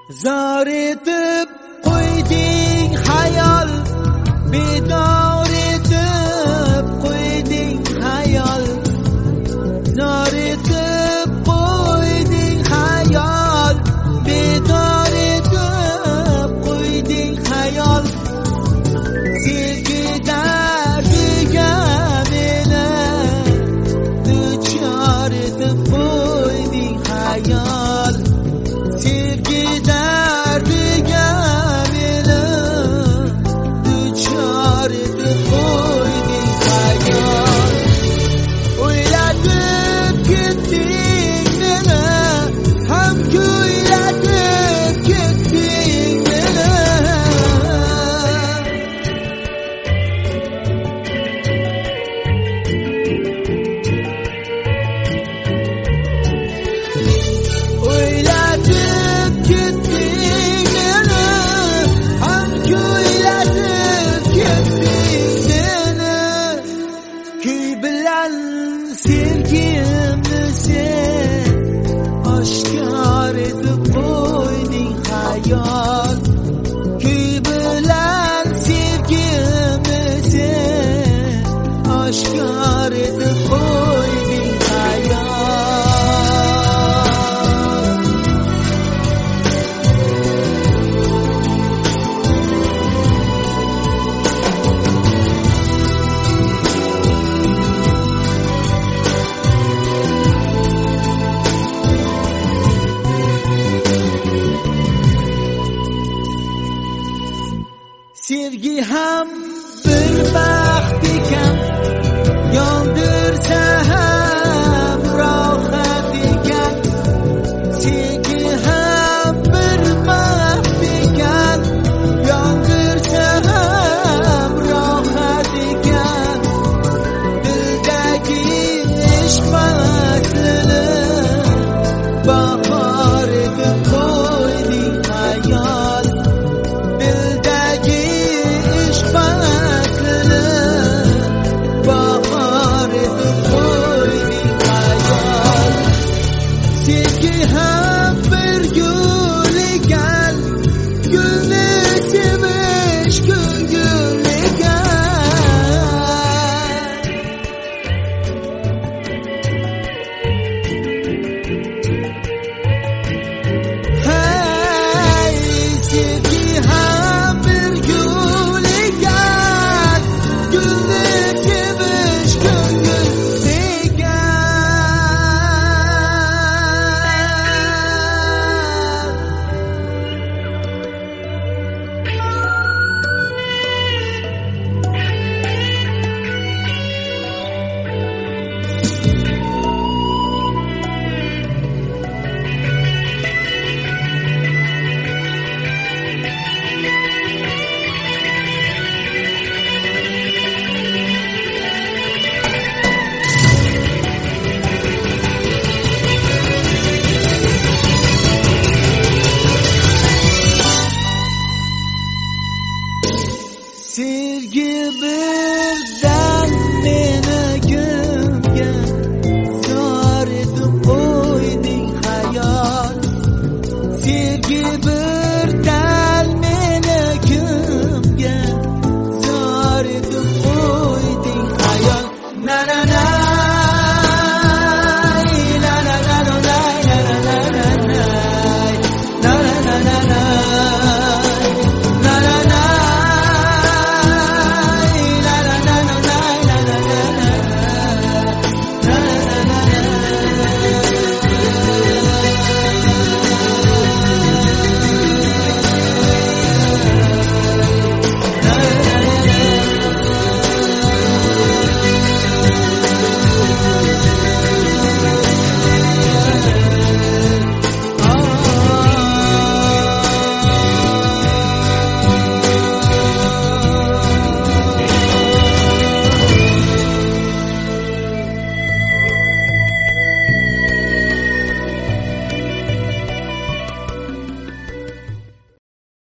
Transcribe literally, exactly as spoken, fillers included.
zor etib qo'yding xayol, bedor etib qo'yding xayol, zor etib qo'yding xayol, bedor etib qo'yding xayol. Sevgi dardiga meni duchor etib qo'yding xayol, sevgi dardiga meni duchor etib qo'yding xayol. O'ylatib ketding meni, ham kuylatib ketding meni. O'ylatib ketding meni, ham kuylatib ketding meni. Kuy bilan sevgimni sen oshkor etib qo'yding xayol, kuy bilan sevgimni sen oshkor etib qo'yding xayol. Sevgi ham bir baxt ekan, yon